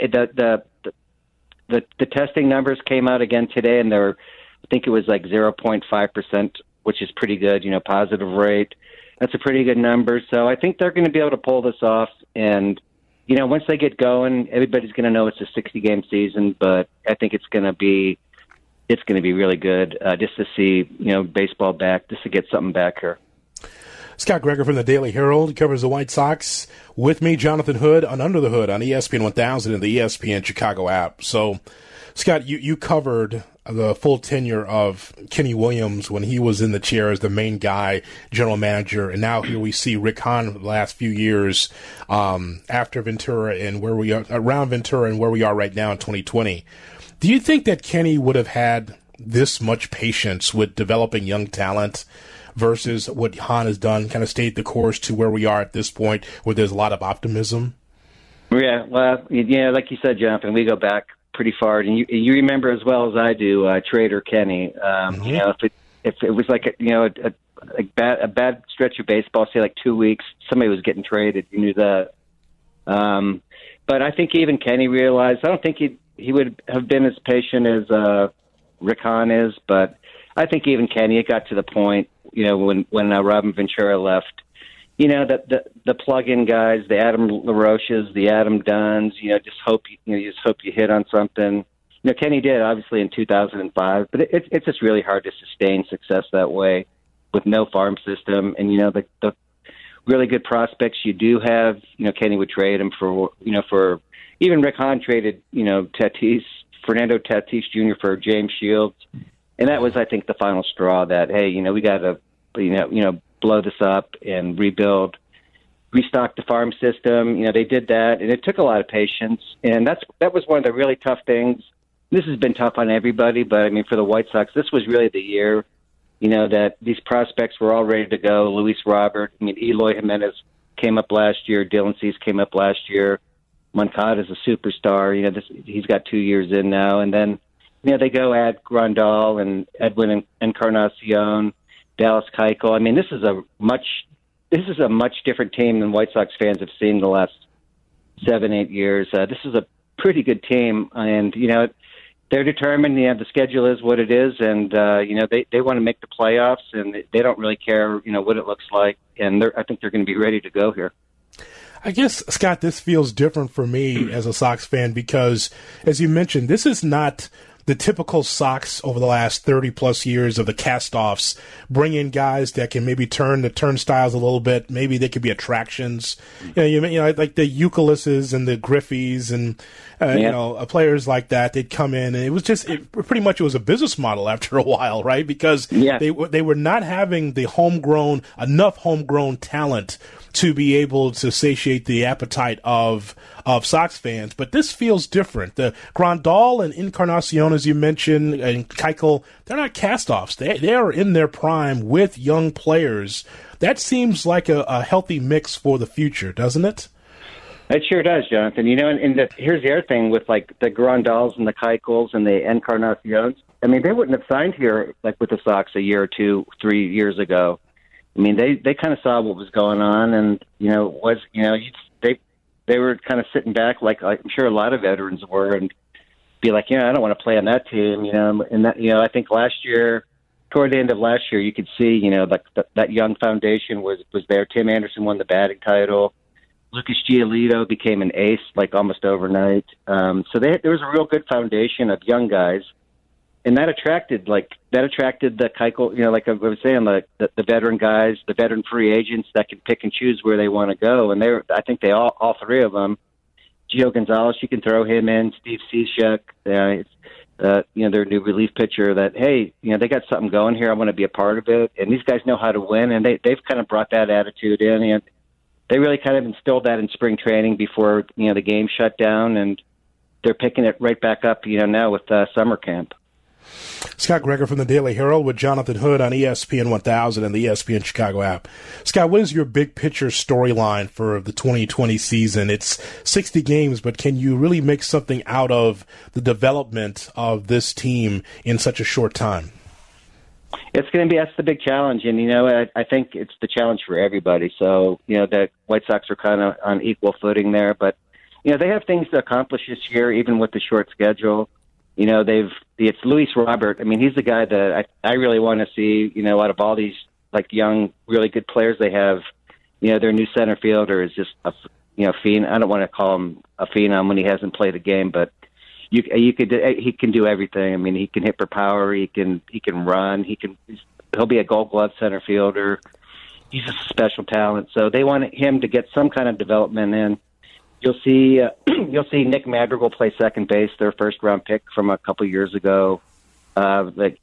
O: the testing numbers came out again today, and I think it was like 0.5%, which is pretty good. Positive rate. That's a pretty good number. So I think they're going to be able to pull this off. And once they get going, everybody's going to know it's a 60-game season. But I think it's going to be really good just to see baseball back, just to get something back here.
H: Scott Gregor from the Daily Herald covers the White Sox. With me, Jonathan Hood on Under the Hood on ESPN 1000 and the ESPN Chicago app. So, Scott, you covered the full tenure of Kenny Williams when he was in the chair as the main guy, general manager, and now here we see Rick Hahn the last few years after Ventura and where we are around Ventura and where we are right now in 2020. Do you think that Kenny would have had this much patience with developing young talent versus what Hahn has done, kind of stayed the course to where we are at this point where there's a lot of optimism?
O: Yeah, well, like you said, Jonathan, we go back pretty far, and you remember as well as I do Trader Kenny. If it was like a bad stretch of baseball, say like 2 weeks, somebody was getting traded. You knew that. But I think even Kenny realized. I don't think he would have been as patient as Rick Hahn is, but I think even Kenny, it got to the point, when Robin Ventura left, the plug-in guys, the Adam LaRoches, the Adam Dunns, just hope you hit on something. Kenny did obviously in 2005, but it's just really hard to sustain success that way with no farm system. And the really good prospects you do have, Kenny would trade them for even Rick Hahn traded Fernando Tatis Jr. for James Shields. And that was, I think, the final straw that, hey, we got to, blow this up and restock the farm system. They did that, and it took a lot of patience. And that was one of the really tough things. This has been tough on everybody, but, I mean, for the White Sox, this was really the year, that these prospects were all ready to go. Luis Robert, Eloy Jimenez came up last year. Dylan Cease came up last year. Moncada's a superstar. He's got 2 years in now. And then, they go add Grandal and Edwin Encarnacion, Dallas Keuchel. I mean, this is a much different team than White Sox fans have seen the last 7-8 years. This is a pretty good team, and they're determined. The schedule is what it is, and they want to make the playoffs, and they don't really care what it looks like. And I think they're going to be ready to go here.
H: I guess, Scott, this feels different for me as a Sox fan because, as you mentioned, this is not the typical Sox over the last 30-plus years of the cast-offs, bring in guys that can maybe turn the turnstiles a little bit. Maybe they could be attractions. Like the Euclides and the Griffeys and, players like that. They'd come in, and it was just pretty much it was a business model after a while, right? Because they were not having the enough homegrown talent to be able to satiate the appetite of Sox fans. But this feels different. The Grandal and Encarnacion, as you mentioned, and Keuchel, they're not cast-offs. They are in their prime with young players. That seems like a healthy mix for the future, doesn't it?
O: It sure does, Jonathan. Here's the other thing with like the Grandals and the Keuchels and the Encarnacions. I mean, they wouldn't have signed here like with the Sox a year or 2, 3 years ago. I mean, they kind of saw what was going on, and they were kind of sitting back, like I'm sure a lot of veterans were, and be like, I don't want to play on that team, And that, I think last year, toward the end of last year, you could see, like that young foundation was there. Tim Anderson won the batting title. Lucas Giolito became an ace like almost overnight. So there was a real good foundation of young guys. And that attracted the Keuchel, like I was saying, like the veteran guys, the veteran free agents that can pick and choose where they want to go. And I think they all three of them, Gio Gonzalez, you can throw him in, Steve Cishek. their new relief pitcher that, hey, they got something going here. I want to be a part of it. And these guys know how to win, and they've kind of brought that attitude in. And they really kind of instilled that in spring training before, the game shut down, and they're picking it right back up, now with summer camp.
H: Scott Gregor from the Daily Herald with Jonathan Hood on ESPN 1000 and the ESPN Chicago app. Scott, what is your big picture storyline for the 2020 season? It's 60 games, but can you really make something out of the development of this team in such a short time?
O: It's going to be, that's the big challenge. And, I think it's the challenge for everybody. So, the White Sox are kind of on equal footing there, but, they have things to accomplish this year, even with the short schedule. It's Luis Robert. I mean, he's the guy that I really want to see, out of all these young, really good players they have. Their new center fielder is just a phenom. I don't want to call him a phenom when he hasn't played a game, but he can do everything. I mean, he can hit for power. He can run. He'll be a Gold Glove center fielder. He's a special talent. So they want him to get some kind of development in. You'll see Nick Madrigal play second base, their first round pick from a couple years ago. 5'6",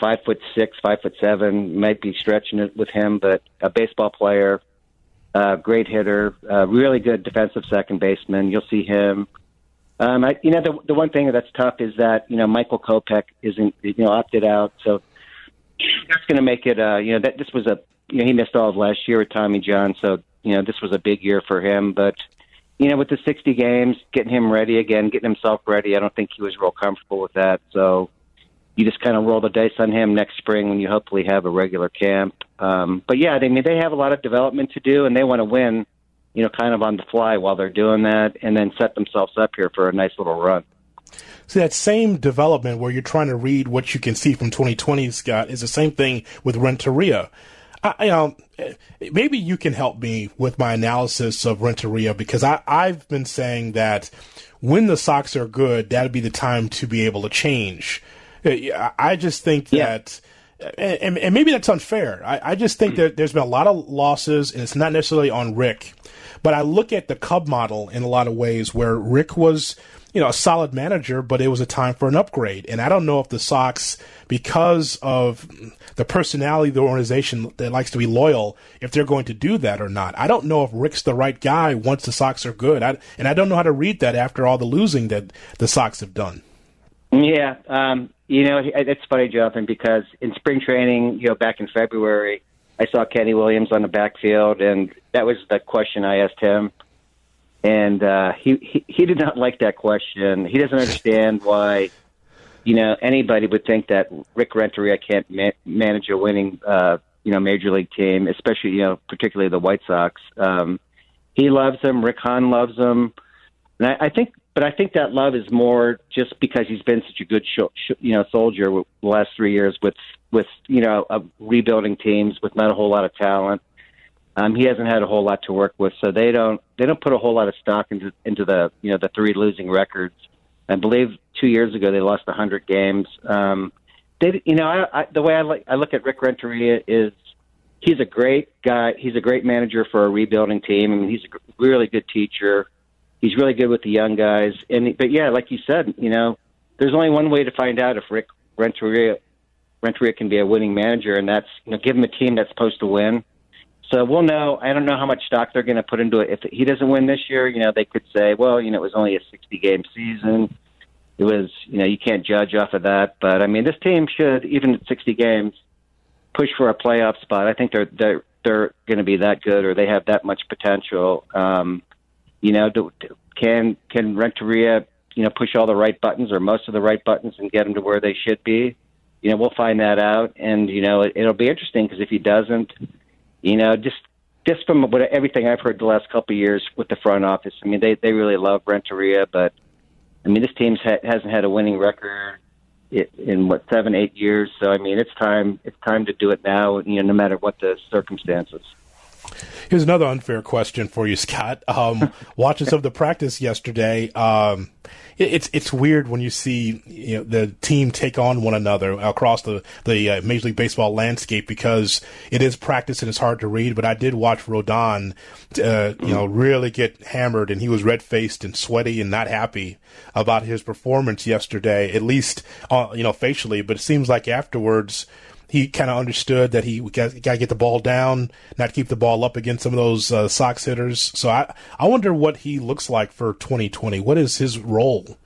O: 5'7", might be stretching it with him, but a baseball player, great hitter, really good defensive second baseman. You'll see him. The one thing that's tough is that Michael Kopech isn't opted out, so that's going to make it. That this was he missed all of last year with Tommy John, so this was a big year for him, but. With the 60 games, getting him ready again, getting himself ready, I don't think he was real comfortable with that. So you just kind of roll the dice on him next spring when you hopefully have a regular camp. But, yeah, they have a lot of development to do, and they want to win, kind of on the fly while they're doing that and then set themselves up here for a nice little run.
H: So that same development where you're trying to read what you can see from 2020, Scott, is the same thing with Renteria. Maybe you can help me with my analysis of Renteria, because I've been saying that when the Sox are good, that'd be the time to be able to change. I just think that, and maybe that's unfair. I just think that there's been a lot of losses, and it's not necessarily on Rick. But I look at the Cub model in a lot of ways where Rick was, a solid manager, but it was a time for an upgrade. And I don't know if the Sox, because of the personality of the organization that likes to be loyal, if they're going to do that or not. I don't know if Rick's the right guy once the Sox are good. And I don't know how to read that after all the losing that the Sox have done.
O: Yeah. It's funny, Jonathan, because in spring training, back in February, I saw Kenny Williams on the backfield, and that was the question I asked him. And he did not like that question. He doesn't understand why, anybody would think that Rick Renteria can't manage a winning, major league team, especially, particularly the White Sox. He loves him. Rick Hahn loves him. And I think that love is more just because he's been such a good, soldier the last 3 years with rebuilding teams with not a whole lot of talent. He hasn't had a whole lot to work with, so they don't put a whole lot of stock into the the 3 losing records. I believe 2 years ago they lost 100 games. The way I look at Rick Renteria is he's a great guy. He's a great manager for a rebuilding team. I mean, he's a really good teacher. He's really good with the young guys. But yeah, like you said, there's only one way to find out if Rick Renteria can be a winning manager, and that's give him a team that's supposed to win. So we'll know. I don't know how much stock they're going to put into it. If he doesn't win this year, they could say, well, it was only a 60-game season. It was, you can't judge off of that. But, I mean, this team should, even at 60 games, push for a playoff spot. I think they're going to be that good, or they have that much potential. Can Renteria, push all the right buttons or most of the right buttons and get them to where they should be? We'll find that out. And, it'll be interesting because if he doesn't, just from everything I've heard the last couple of years with the front office, I mean, they really love Renteria, but I mean, this team hasn't had a winning record in 7-8 years. So I mean, it's time to do it now. No matter what the circumstances.
H: Here's another unfair question for you, Scott. Watching some of the practice yesterday, it's weird when you see the team take on one another across the Major League Baseball landscape, because it is practice and it's hard to read. But I did watch Rodon, really get hammered, and he was red-faced and sweaty and not happy about his performance yesterday, at least facially. But it seems like afterwards, he kind of understood that he got to get the ball down, not keep the ball up against some of those Sox hitters. So I wonder what he looks like for 2020. What is his role?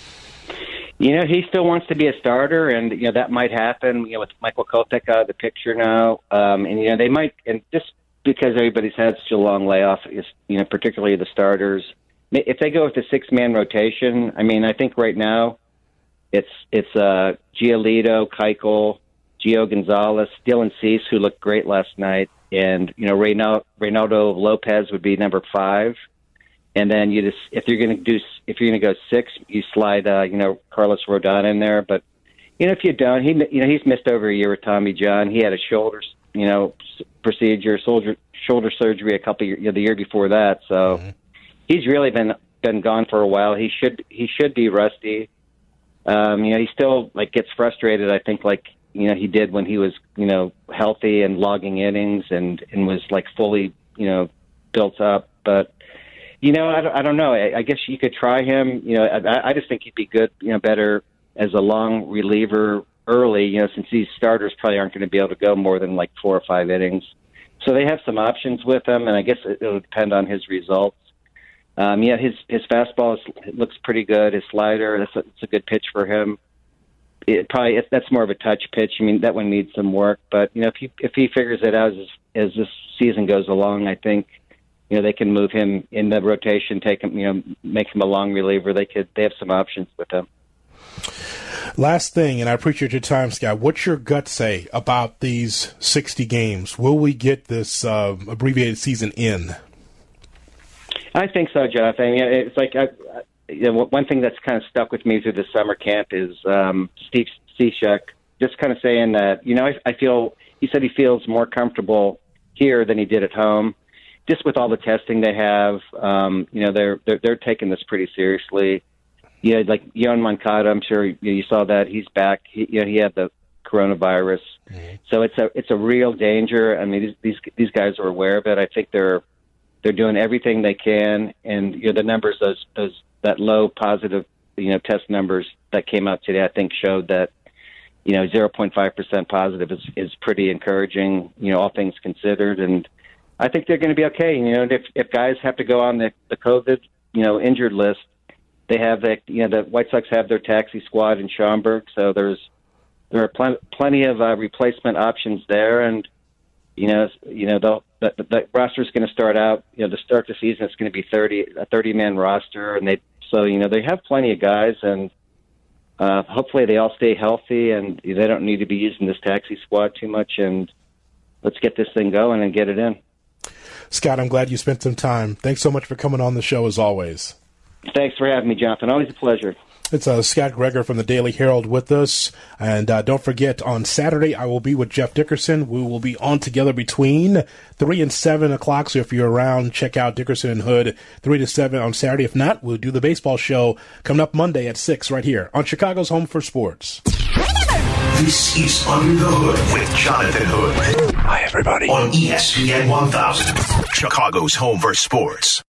O: He still wants to be a starter, and that might happen. With Michael Kopech out of the picture now, and they might, and just because everybody's had such a long layoff, is particularly the starters. If they go with the 6-man rotation, I think right now it's Giolito, Keuchel, Gio Gonzalez, Dylan Cease, who looked great last night, and Reynaldo Lopez would be number 5. And then if you're going to go 6, you slide Carlos Rodon in there. But if you don't, he's missed over a year with Tommy John. He had a shoulder procedure, shoulder surgery the year before that. So he's really been gone for a while. He should be rusty. He still gets frustrated, I think, he did when he was, healthy and logging innings and was fully, built up. But, I don't know. I guess you could try him. I just think he'd be good, better as a long reliever early, since these starters probably aren't going to be able to go more than 4 or 5 innings. So they have some options with him, and I guess it'll depend on his results. His fastball looks pretty good. His slider, it's a good pitch for him. That's more of a touch pitch. That one needs some work, but if he figures it out as this season goes along, I think they can move him in the rotation, take him, make him a long reliever. They have some options with him.
H: Last thing, and I appreciate your time, Scott. What's your gut say about these 60 games? Will we get this abbreviated season in?
O: I think so, Jonathan. It's one thing that's kind of stuck with me through the summer camp is Steve Cishek just kind of saying that, I feel, he said he feels more comfortable here than he did at home, just with all the testing they have. They're taking this pretty seriously. Yohan Moncada, I'm sure you saw that. He's back. He had the coronavirus. Mm-hmm. So it's a real danger. These guys are aware of it. I think they're doing everything they can, and the numbers, that low positive, test numbers that came out today, I think showed that, 0.5% positive is pretty encouraging, all things considered. And I think they're going to be okay. If guys have to go on the COVID, injured list, they have the White Sox have their taxi squad in Schaumburg. So there are plenty of replacement options there. And, the roster is going to start out, to start the season, it's going to be a 30-man roster. And they have plenty of guys, and hopefully they all stay healthy and they don't need to be using this taxi squad too much. And let's get this thing going and get it in.
H: Scott, I'm glad you spent some time. Thanks so much for coming on the show as always.
O: Thanks for having me, Jonathan. Always a pleasure.
H: It's Scott Gregor from the Daily Herald with us. And don't forget, on Saturday, I will be with Jeff Dickerson. We will be on together between 3 and 7 o'clock. So if you're around, check out Dickerson and Hood, 3 to 7 on Saturday. If not, we'll do the baseball show coming up Monday at 6 right here on Chicago's Home for Sports.
D: This is Under the Hood with Jonathan Hood.
A: Hi, everybody.
D: On ESPN 1000, Chicago's Home for Sports.